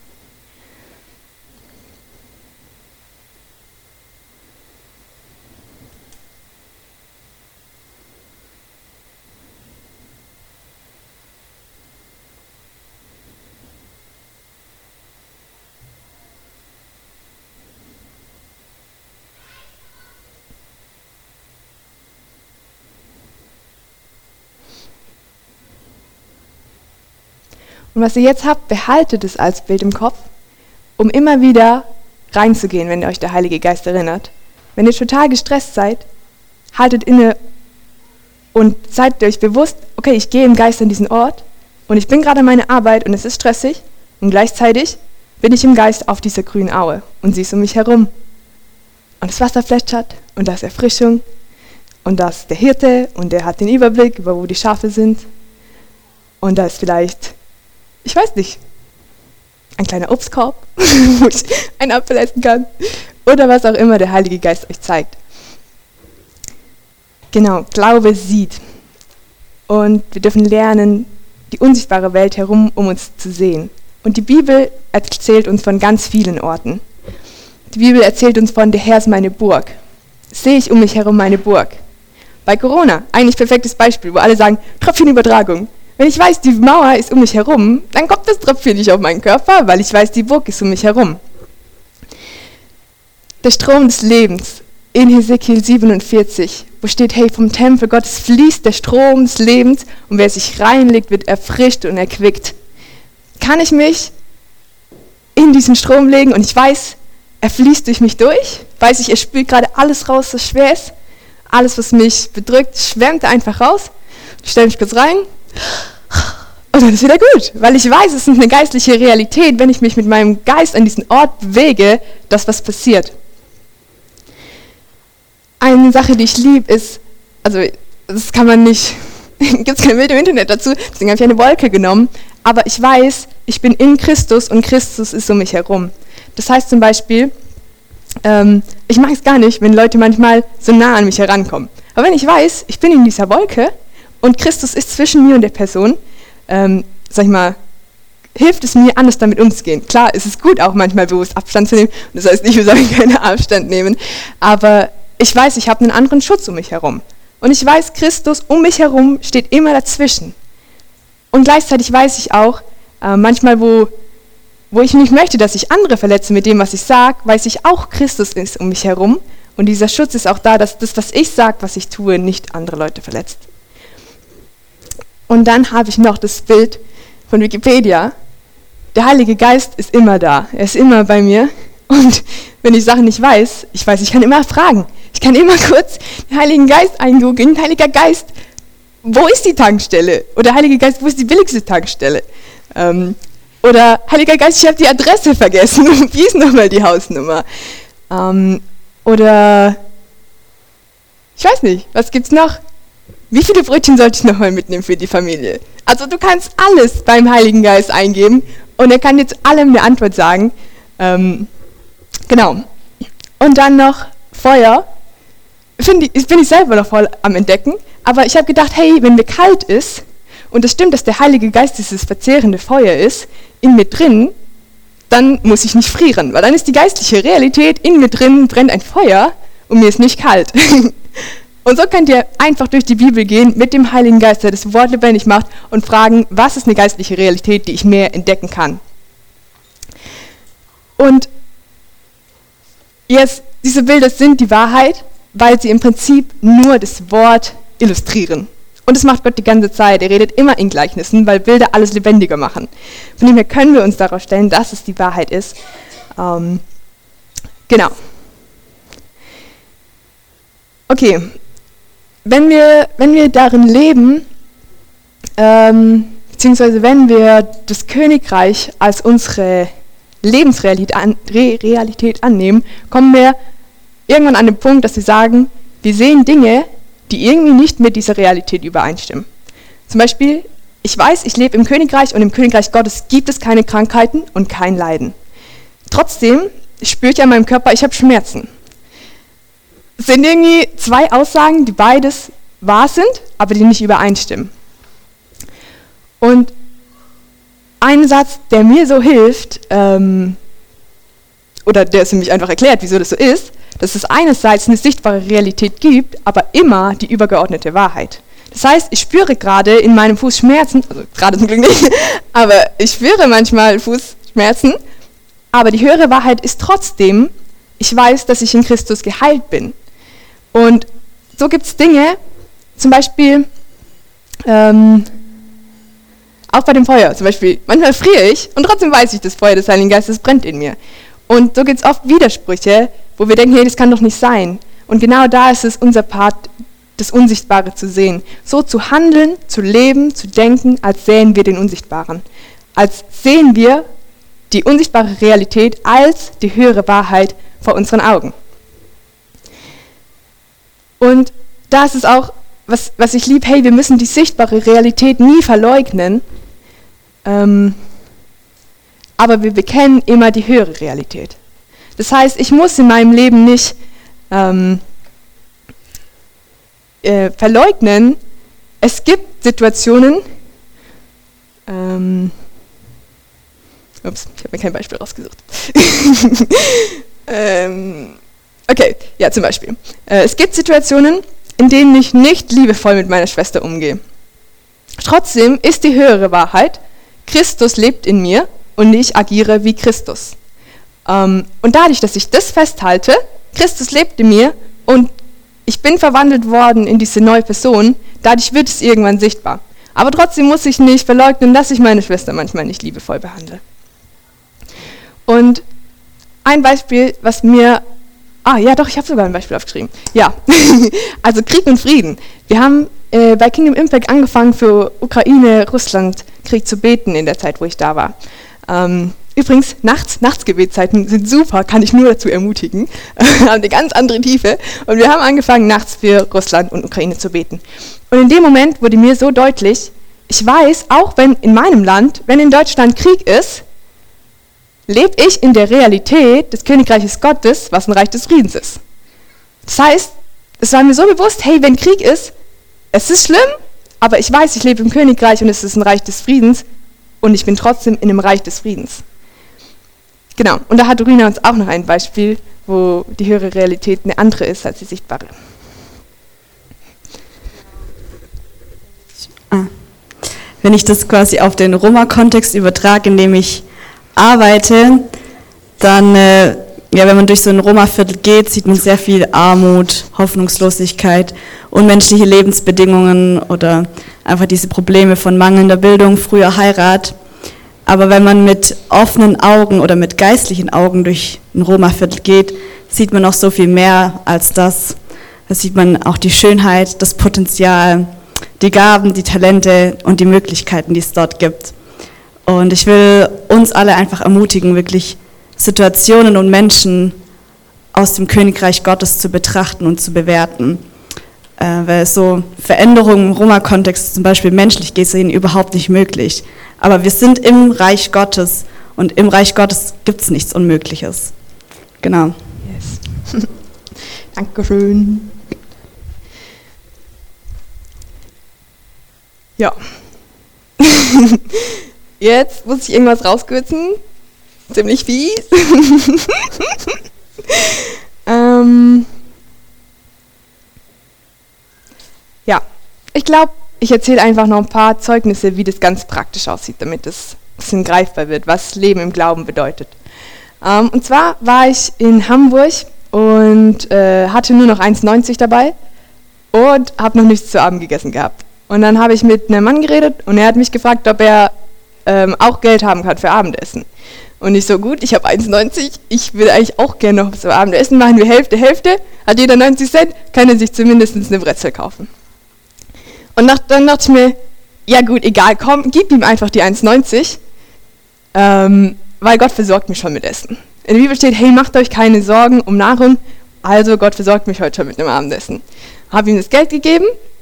Und was ihr jetzt habt, behaltet es als Bild im Kopf, um immer wieder reinzugehen, wenn euch der Heilige Geist erinnert. Wenn ihr total gestresst seid, haltet inne und seid euch bewusst, okay, ich gehe im Geist an diesen Ort und ich bin gerade an meiner Arbeit und es ist stressig und gleichzeitig bin ich im Geist auf dieser grünen Aue und sie ist um mich herum. Und das Wasser plätschert und da ist Erfrischung und da ist der Hirte und der hat den Überblick über wo die Schafe sind und da ist vielleicht, ich weiß nicht, ein kleiner Obstkorb, wo ich einen Apfel essen kann oder was auch immer der Heilige Geist euch zeigt. Genau, Glaube sieht. Und wir dürfen lernen, die unsichtbare Welt herum um uns zu sehen. Und die Bibel erzählt uns von ganz vielen Orten. Die Bibel erzählt uns von, der Herr ist meine Burg. Sehe ich um mich herum meine Burg. Bei Corona, eigentlich perfektes Beispiel, wo alle sagen, Tröpfchenübertragung. Wenn ich weiß, die Mauer ist um mich herum, dann kommt das Tröpfchen nicht auf meinen Körper, weil ich weiß, die Burg ist um mich herum. der Strom des Lebens in Hesekiel siebenundvierzig, wo steht, hey, vom Tempel Gottes fließt der Strom des Lebens und wer sich reinlegt, wird erfrischt und erquickt. Kann ich mich in diesen Strom legen und ich weiß, er fließt durch mich durch, weiß ich, er spült gerade alles raus, was schwer ist, alles, was mich bedrückt, schwemmt einfach raus. Ich stelle mich kurz rein und dann ist wieder gut, weil ich weiß, es ist eine geistliche Realität, wenn ich mich mit meinem Geist an diesen Ort bewege, dass was passiert. Eine Sache, die ich liebe, ist, also das kann man nicht, gibt es kein Bild im Internet dazu, deswegen habe ich eine Wolke genommen, aber ich weiß, ich bin in Christus und Christus ist um mich herum. Das heißt zum Beispiel, ähm, ich mag es gar nicht, wenn Leute manchmal so nah an mich herankommen. Aber wenn ich weiß, ich bin in dieser Wolke und Christus ist zwischen mir und der Person, ähm, sag ich mal, hilft es mir, anders damit umzugehen. Klar, es ist gut, auch manchmal bewusst Abstand zu nehmen. Das heißt nicht, wir sollen keinen Abstand nehmen. Aber ich weiß, ich habe einen anderen Schutz um mich herum. Und ich weiß, Christus um mich herum steht immer dazwischen. Und gleichzeitig weiß ich auch, äh, manchmal, wo, wo ich nicht möchte, dass ich andere verletze mit dem, was ich sage, weiß ich auch, Christus ist um mich herum. Und dieser Schutz ist auch da, dass das, was ich sage, was ich tue, nicht andere Leute verletzt. Und dann habe ich noch das Bild von Wikipedia. Der Heilige Geist ist immer da. Er ist immer bei mir. Und wenn ich Sachen nicht weiß, ich weiß, ich kann immer fragen. Ich kann immer kurz den Heiligen Geist eingoogeln. Heiliger Geist, wo ist die Tankstelle? Oder Heiliger Geist, wo ist die billigste Tankstelle? Ähm, oder Heiliger Geist, ich habe die Adresse vergessen. Wie ist nochmal die Hausnummer? Ähm, oder ich weiß nicht, was gibt's noch? Wie viele Brötchen sollte ich nochmal mitnehmen für die Familie? Also du kannst alles beim Heiligen Geist eingeben und er kann jetzt allem eine Antwort sagen. Ähm, genau. Und dann noch Feuer. Finde ich, bin ich selber noch voll am Entdecken. Aber ich habe gedacht, hey, wenn mir kalt ist, und es stimmt, dass der Heilige Geist dieses verzehrende Feuer ist, in mir drin, dann muss ich nicht frieren. Weil dann ist die geistliche Realität, in mir drin brennt ein Feuer und mir ist nicht kalt. Und so könnt ihr einfach durch die Bibel gehen mit dem Heiligen Geist, der das Wort lebendig macht und fragen, was ist eine geistliche Realität, die ich mehr entdecken kann. Und jetzt, diese Bilder sind die Wahrheit, weil sie im Prinzip nur das Wort illustrieren. Und das macht Gott die ganze Zeit. Er redet immer in Gleichnissen, weil Bilder alles lebendiger machen. Von dem her können wir uns darauf stellen, dass es die Wahrheit ist. Ähm, genau. Okay. Wenn wir, wenn wir darin leben, ähm, beziehungsweise wenn wir das Königreich als unsere Lebensrealität an, Re- Realität annehmen, kommen wir irgendwann an den Punkt, dass wir sagen, wir sehen Dinge, die irgendwie nicht mit dieser Realität übereinstimmen. Zum Beispiel, ich weiß, ich lebe im Königreich und im Königreich Gottes gibt es keine Krankheiten und kein Leiden. Trotzdem spüre ich an meinem Körper, ich habe Schmerzen. Es sind irgendwie zwei Aussagen, die beides wahr sind, aber die nicht übereinstimmen. Und ein Satz, der mir so hilft, ähm, oder der es nämlich einfach erklärt, wieso das so ist, dass es einerseits eine sichtbare Realität gibt, aber immer die übergeordnete Wahrheit. Das heißt, ich spüre gerade in meinem Fuß Schmerzen, also gerade zum Glück nicht, aber ich spüre manchmal Fußschmerzen, aber die höhere Wahrheit ist trotzdem, ich weiß, dass ich in Christus geheilt bin. Und so gibt es Dinge, zum Beispiel, ähm, auch bei dem Feuer, zum Beispiel, manchmal friere ich und trotzdem weiß ich, das Feuer des Heiligen Geistes brennt in mir. Und so gibt es oft Widersprüche, wo wir denken, hey, das kann doch nicht sein. Und genau da ist es unser Part, das Unsichtbare zu sehen. So zu handeln, zu leben, zu denken, als sähen wir den Unsichtbaren. Als sehen wir die unsichtbare Realität als die höhere Wahrheit vor unseren Augen. Und da ist es auch, was, was ich liebe, hey, wir müssen die sichtbare Realität nie verleugnen, ähm, aber wir bekennen immer die höhere Realität. Das heißt, ich muss in meinem Leben nicht ähm, äh, verleugnen, es gibt Situationen, ähm, ups, ich habe mir kein Beispiel rausgesucht. ähm, okay, ja, zum Beispiel. Äh, es gibt Situationen, in denen ich nicht liebevoll mit meiner Schwester umgehe. Trotzdem ist die höhere Wahrheit, Christus lebt in mir und ich agiere wie Christus. Ähm, und dadurch, dass ich das festhalte Christus lebt in mir und ich bin verwandelt worden in diese neue Person, dadurch wird es irgendwann sichtbar. Aber trotzdem muss ich nicht verleugnen, dass ich meine Schwester manchmal nicht liebevoll behandle. Und ein Beispiel, was mir... Ah, ja doch, ich habe sogar ein Beispiel aufgeschrieben. Ja, also Krieg und Frieden. Wir haben äh, bei Kingdom Impact angefangen, für Ukraine-Russland-Krieg zu beten in der Zeit, wo ich da war. Ähm, übrigens, nachts, Nachtsgebetszeiten sind super, kann ich nur dazu ermutigen. Haben eine ganz andere Tiefe. Und wir haben angefangen, nachts für Russland und Ukraine zu beten. Und in dem Moment wurde mir so deutlich, ich weiß, auch wenn in meinem Land, wenn in Deutschland Krieg ist, lebe ich in der Realität des Königreiches Gottes, was ein Reich des Friedens ist. Das heißt, es war mir so bewusst, hey, wenn Krieg ist, es ist schlimm, aber ich weiß, ich lebe im Königreich und es ist ein Reich des Friedens und ich bin trotzdem in einem Reich des Friedens. Genau, und da hat Dorina uns auch noch ein Beispiel, wo die höhere Realität eine andere ist als die sichtbare. Ah. Wenn ich das quasi auf den Roma-Kontext übertrage, in dem ich arbeite, dann, äh, ja, wenn man durch so ein Roma-Viertel geht, sieht man sehr viel Armut, Hoffnungslosigkeit, unmenschliche Lebensbedingungen oder einfach diese Probleme von mangelnder Bildung, früher Heirat. Aber wenn man mit offenen Augen oder mit geistlichen Augen durch ein Roma-Viertel geht, sieht man noch so viel mehr als das. Da sieht man auch die Schönheit, das Potenzial, die Gaben, die Talente und die Möglichkeiten, die es dort gibt. Und ich will uns alle einfach ermutigen, wirklich Situationen und Menschen aus dem Königreich Gottes zu betrachten und zu bewerten. Äh, weil so Veränderungen im Roma-Kontext zum Beispiel menschlich gesehen überhaupt nicht möglich. Aber wir sind im Reich Gottes und im Reich Gottes gibt es nichts Unmögliches. Genau. Yes. Dankeschön. Ja. Jetzt muss ich irgendwas rauskürzen. Ziemlich fies. ähm ja, ich glaube, ich erzähle einfach noch ein paar Zeugnisse, wie das ganz praktisch aussieht, damit es ein bisschen greifbar wird, was Leben im Glauben bedeutet. Ähm, und zwar war ich in Hamburg und äh, hatte nur noch eins neunzig dabei und habe noch nichts zu Abend gegessen gehabt. Und dann habe ich mit einem Mann geredet und er hat mich gefragt, ob er ähm, auch Geld haben kann für Abendessen. Und ich so, gut, ich habe eins neunzig, ich will eigentlich auch gerne noch so Abendessen machen, wir Hälfte, Hälfte, hat jeder neunzig Cent, kann er sich zumindest eine Brezel kaufen. Und nach, dann dachte ich mir, ja gut, egal, komm, gib ihm einfach die eins neunzig, ähm, weil Gott versorgt mich schon mit Essen. In der Bibel steht, hey, macht euch keine Sorgen um Nahrung, also Gott versorgt mich heute schon mit einem Abendessen. Habe ihm das Geld gegeben,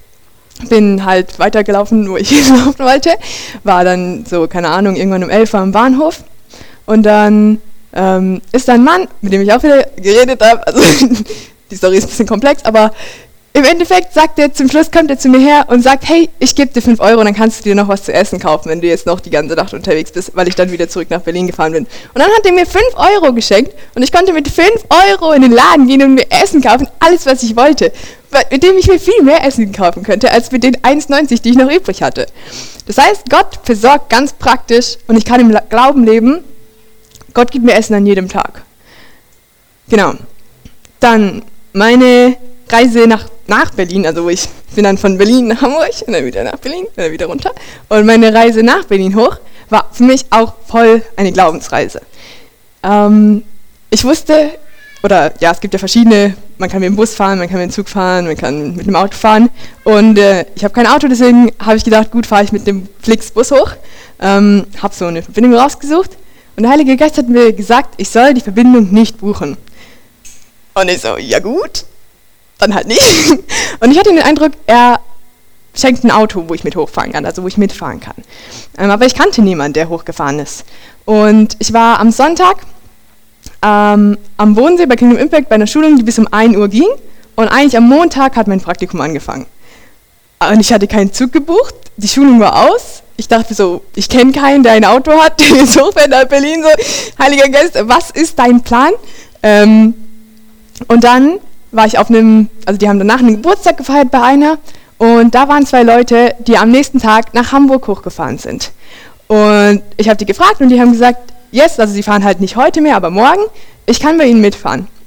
bin halt weitergelaufen, wo ich hinlaufen wollte, war dann so, keine Ahnung, irgendwann um elf Uhr am Bahnhof und dann ähm, ist da ein Mann, mit dem ich auch wieder geredet habe, also die Story ist ein bisschen komplex, aber im Endeffekt sagt er, zum Schluss kommt er zu mir her und sagt, hey, ich gebe dir fünf Euro, dann kannst du dir noch was zu essen kaufen, wenn du jetzt noch die ganze Nacht unterwegs bist, weil ich dann wieder zurück nach Berlin gefahren bin. Und dann hat er mir fünf Euro geschenkt und ich konnte mit fünf Euro in den Laden gehen und mir Essen kaufen, alles, was ich wollte, mit dem ich mir viel mehr Essen kaufen könnte, als mit den eins neunzig, die ich noch übrig hatte. Das heißt, Gott versorgt ganz praktisch und ich kann im Glauben leben, Gott gibt mir Essen an jedem Tag. Genau. Dann meine Reise nach, nach Berlin, also ich bin dann von Berlin nach Hamburg und dann wieder nach Berlin, dann wieder runter. Und meine Reise nach Berlin hoch war für mich auch voll eine Glaubensreise. Ähm, ich wusste, oder ja, es gibt ja verschiedene, man kann mit dem Bus fahren, man kann mit dem Zug fahren, man kann mit dem Auto fahren. Und äh, ich habe kein Auto, deswegen habe ich gedacht, gut, fahre ich mit dem Flixbus hoch. Ähm, habe so eine Verbindung rausgesucht und der Heilige Geist hat mir gesagt, ich soll die Verbindung nicht buchen. Und ich so, ja gut. Dann halt nicht. Und ich hatte den Eindruck, er schenkt ein Auto, wo ich mit hochfahren kann, also wo ich mitfahren kann. Ähm, aber ich kannte niemanden, der hochgefahren ist. Und ich war am Sonntag ähm, am Bodensee bei Kingdom Impact bei einer Schulung, die bis um ein Uhr ging. Und eigentlich am Montag hat mein Praktikum angefangen. Und ich hatte keinen Zug gebucht, die Schulung war aus. Ich dachte so, ich kenne keinen, der ein Auto hat, der jetzt hochfährt nach Berlin. So, Heiliger Geist, was ist dein Plan? Ähm, und dann war ich auf einem, also die haben danach einen Geburtstag gefeiert bei einer und da waren zwei Leute, die am nächsten Tag nach Hamburg hochgefahren sind. Und ich habe die gefragt und die haben gesagt, yes, also sie fahren halt nicht heute mehr, aber morgen, ich kann bei ihnen mitfahren.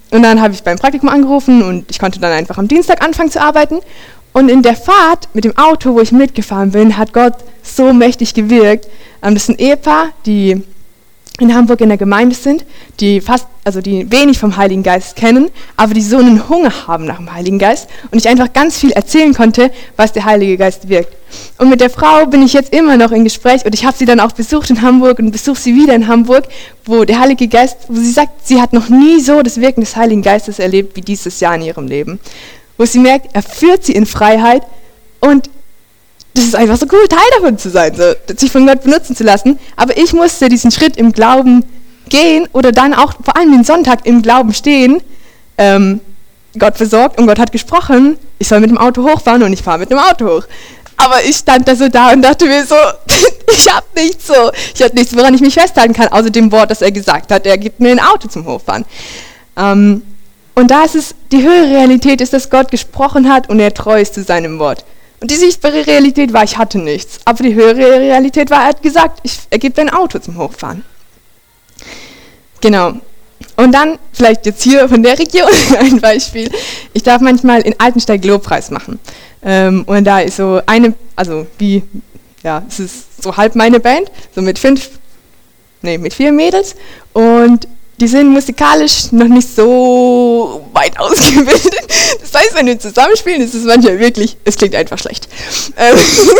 und dann habe ich beim Praktikum angerufen und ich konnte dann einfach am Dienstag anfangen zu arbeiten. Und in der Fahrt mit dem Auto, wo ich mitgefahren bin, hat Gott so mächtig gewirkt. Ähm, das ist ein Ehepaar, die in Hamburg in der Gemeinde sind, die fast, also die wenig vom Heiligen Geist kennen, aber die so einen Hunger haben nach dem Heiligen Geist und ich einfach ganz viel erzählen konnte, was der Heilige Geist wirkt. Und mit der Frau bin ich jetzt immer noch in Gespräch und ich habe sie dann auch besucht in Hamburg und besuche sie wieder in Hamburg, wo der Heilige Geist, wo sie sagt, sie hat noch nie so das Wirken des Heiligen Geistes erlebt wie dieses Jahr in ihrem Leben. Wo sie merkt, er führt sie in Freiheit und das ist einfach so cool, Teil davon zu sein, so, sich von Gott benutzen zu lassen. Aber ich musste diesen Schritt im Glauben gehen oder dann auch vor allem den Sonntag im Glauben stehen. Ähm, Gott versorgt und Gott hat gesprochen, ich soll mit dem Auto hochfahren und ich fahre mit dem Auto hoch. Aber ich stand da so da und dachte mir so, ich habe nichts so, ich habe nichts, woran ich mich festhalten kann, außer dem Wort, das er gesagt hat, er gibt mir ein Auto zum Hochfahren. Ähm, und da ist es, die höhere Realität ist, dass Gott gesprochen hat und er treu ist zu seinem Wort. Und die sichtbare Realität war, ich hatte nichts. Aber die höhere Realität war, er hat gesagt, ich, er gibt ein Auto zum Hochfahren. Genau. Und dann, vielleicht jetzt hier von der Region ein Beispiel. Ich darf manchmal in Altensteig Lobpreis machen. Ähm, und da ist so eine, also wie, ja, es ist so halb meine Band, so mit fünf, nee, mit vier Mädels. Und die sind musikalisch noch nicht so weit ausgebildet. Das heißt, wenn wir zusammenspielen, ist es manchmal wirklich, es klingt einfach schlecht. Ähm,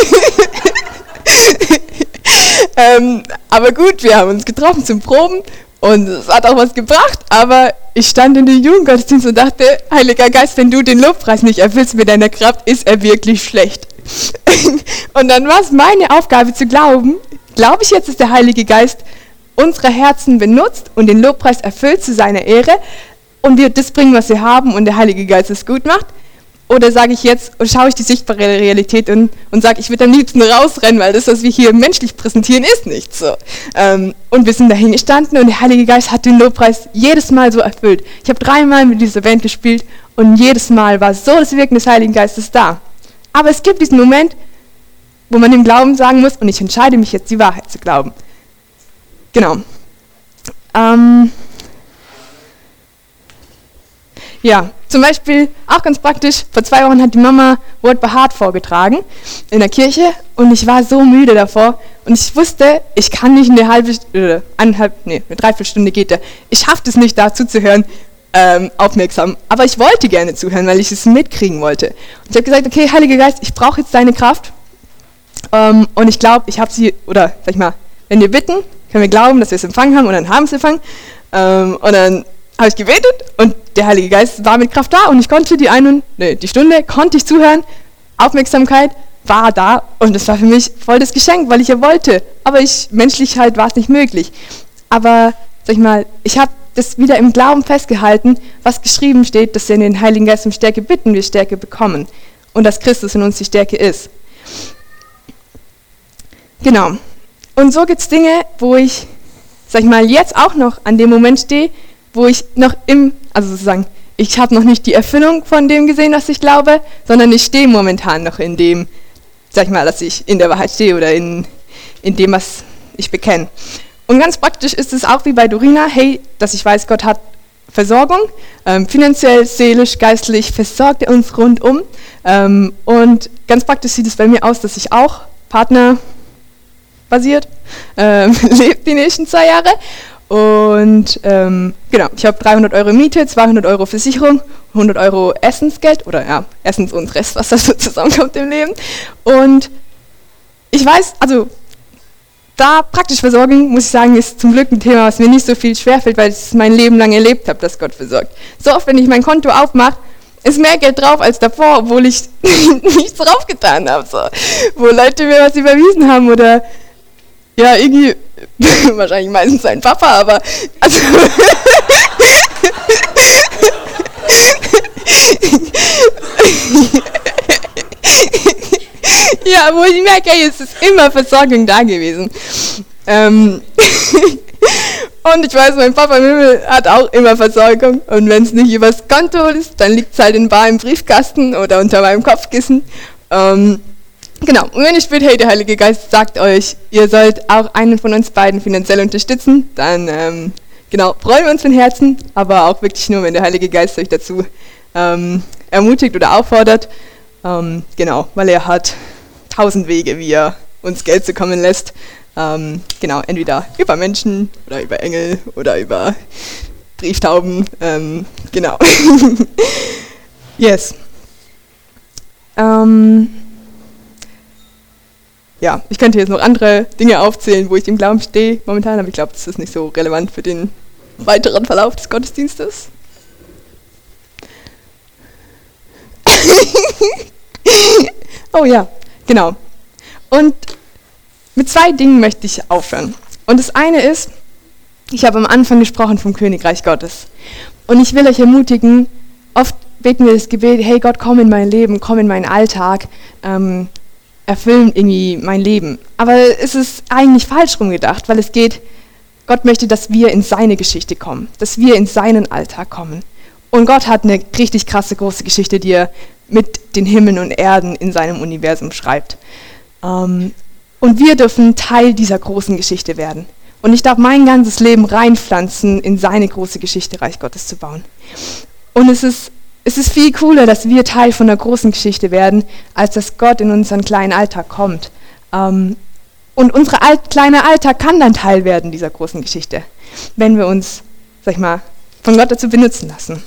ähm, aber gut, wir haben uns getroffen zum Proben und es hat auch was gebracht, aber ich stand in den Jugendgottesdienst und dachte, Heiliger Geist, wenn du den Lobpreis nicht erfüllst mit deiner Kraft, ist er wirklich schlecht. Und dann war es meine Aufgabe zu glauben, glaube ich jetzt, dass der Heilige Geist unsere Herzen benutzt und den Lobpreis erfüllt zu seiner Ehre und wir das bringen, was wir haben und der Heilige Geist es gut macht? Oder sage ich jetzt, und schaue ich die sichtbare Realität und, und sage, ich würde am liebsten rausrennen, weil das, was wir hier menschlich präsentieren, ist nicht so. Ähm, und wir sind dahin gestanden und der Heilige Geist hat den Lobpreis jedes Mal so erfüllt. Ich habe dreimal mit dieser Band gespielt und jedes Mal war so das Wirken des Heiligen Geistes da. Aber es gibt diesen Moment, wo man im Glauben sagen muss, und ich entscheide mich jetzt, die Wahrheit zu glauben. Genau. Ähm, ja, zum Beispiel, auch ganz praktisch, vor zwei Wochen hat die Mama Wort behaart vorgetragen in der Kirche und ich war so müde davor und ich wusste, ich kann nicht eine halbe, äh, eineinhalb, nee, eine Dreiviertelstunde geht da. Ich schaffe es nicht, da zuzuhören, ähm, aufmerksam. Aber ich wollte gerne zuhören, weil ich es mitkriegen wollte. Und ich habe gesagt, okay, Heiliger Geist, ich brauche jetzt deine Kraft ähm, und ich glaube, ich habe sie, oder sag ich mal, wenn wir bitten, können wir glauben, dass wir es empfangen haben und dann haben wir es empfangen. Ähm, und dann habe ich gebetet und der Heilige Geist war mit Kraft da und ich konnte die eine, nee, die Stunde, konnte ich zuhören, Aufmerksamkeit war da und das war für mich voll das Geschenk, weil ich ja wollte. Aber ich, menschlich halt war es nicht möglich. Aber, sag ich mal, ich habe das wieder im Glauben festgehalten, was geschrieben steht, dass wir in den Heiligen Geist um Stärke bitten, wir Stärke bekommen. Und dass Christus in uns die Stärke ist. Genau. Und so gibt es Dinge, wo ich, sag ich mal, jetzt auch noch an dem Moment stehe, wo ich noch im, also sozusagen, ich habe noch nicht die Erfüllung von dem gesehen, was ich glaube, sondern ich stehe momentan noch in dem, sag ich mal, dass ich in der Wahrheit stehe oder in, in dem, was ich bekenne. Und ganz praktisch ist es auch wie bei Dorina, hey, dass ich weiß, Gott hat Versorgung, ähm, finanziell, seelisch, geistlich versorgt er uns rundum. Ähm, und ganz praktisch sieht es bei mir aus, dass ich auch Partner basiert, ähm, lebt die nächsten zwei Jahre und ähm, genau, ich habe dreihundert Euro Miete, zweihundert Euro Versicherung, hundert Euro Essensgeld oder ja, Essens und Rest, was da so zusammenkommt im Leben und ich weiß, also da praktisch Versorgung, muss ich sagen, ist zum Glück ein Thema, was mir nicht so viel schwerfällt, weil ich es mein Leben lang erlebt habe, dass Gott versorgt. So oft, wenn ich mein Konto aufmache, ist mehr Geld drauf als davor, obwohl ich nichts drauf getan habe, so. Wo Leute mir was überwiesen haben oder ja, irgendwie, wahrscheinlich meistens sein Papa, aber also ja, wo ich merke, hey, es ist immer Versorgung da gewesen. Ähm und ich weiß, mein Papa im Himmel hat auch immer Versorgung und wenn es nicht übers Konto ist, dann liegt es halt in bar im Briefkasten oder unter meinem Kopfkissen. Ähm, Genau, und wenn ihr spürt, hey, der Heilige Geist sagt euch, ihr sollt auch einen von uns beiden finanziell unterstützen, dann ähm, genau, freuen wir uns von Herzen, aber auch wirklich nur, wenn der Heilige Geist euch dazu ähm, ermutigt oder auffordert. Ähm, genau, weil er hat tausend Wege, wie er uns Geld zukommen lässt. Ähm, genau, entweder über Menschen oder über Engel oder über Brieftauben. Ähm, genau. Yes. Ähm, ja, ich könnte jetzt noch andere Dinge aufzählen, wo ich im Glauben stehe momentan, aber ich glaube, das ist nicht so relevant für den weiteren Verlauf des Gottesdienstes. Oh ja, genau. Und mit zwei Dingen möchte ich aufhören. Und das eine ist, ich habe am Anfang gesprochen vom Königreich Gottes. Und ich will euch ermutigen, oft beten wir das Gebet, hey Gott, komm in mein Leben, komm in meinen Alltag, ähm, erfüllen irgendwie mein Leben. Aber es ist eigentlich falsch rumgedacht, weil es geht, Gott möchte, dass wir in seine Geschichte kommen, dass wir in seinen Alltag kommen. Und Gott hat eine richtig krasse, große Geschichte, die er mit den Himmeln und Erden in seinem Universum schreibt. Ähm, und wir dürfen Teil dieser großen Geschichte werden. Und ich darf mein ganzes Leben reinpflanzen, in seine große Geschichte, Reich Gottes zu bauen. Und es ist, es ist viel cooler, dass wir Teil von der großen Geschichte werden, als dass Gott in unseren kleinen Alltag kommt. Ähm, und unser Alt, kleiner Alltag kann dann Teil werden dieser großen Geschichte, wenn wir uns, sag ich mal, von Gott dazu benutzen lassen.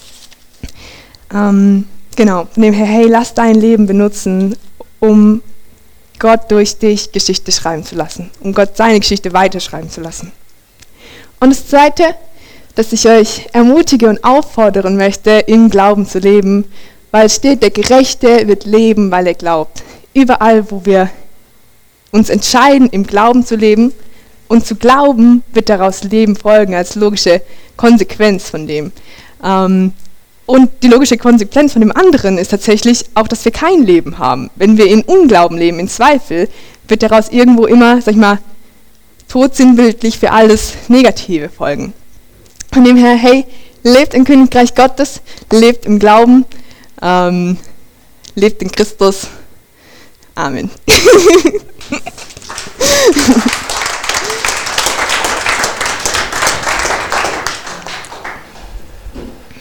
Ähm, genau, von dem her, hey, lass dein Leben benutzen, um Gott durch dich Geschichte schreiben zu lassen, um Gott seine Geschichte weiterschreiben zu lassen. Und das Zweite, dass ich euch ermutige und auffordern möchte, im Glauben zu leben, weil es steht, der Gerechte wird leben, weil er glaubt. Überall, wo wir uns entscheiden, im Glauben zu leben und zu glauben, wird daraus Leben folgen, als logische Konsequenz von dem. Ähm, Und die logische Konsequenz von dem anderen ist tatsächlich auch, dass wir kein Leben haben. Wenn wir in Unglauben leben, in Zweifel, wird daraus irgendwo immer, sag ich mal, todsinnbildlich für alles Negative folgen. Von dem her, hey, lebt im Königreich Gottes, lebt im Glauben, ähm, lebt in Christus. Amen.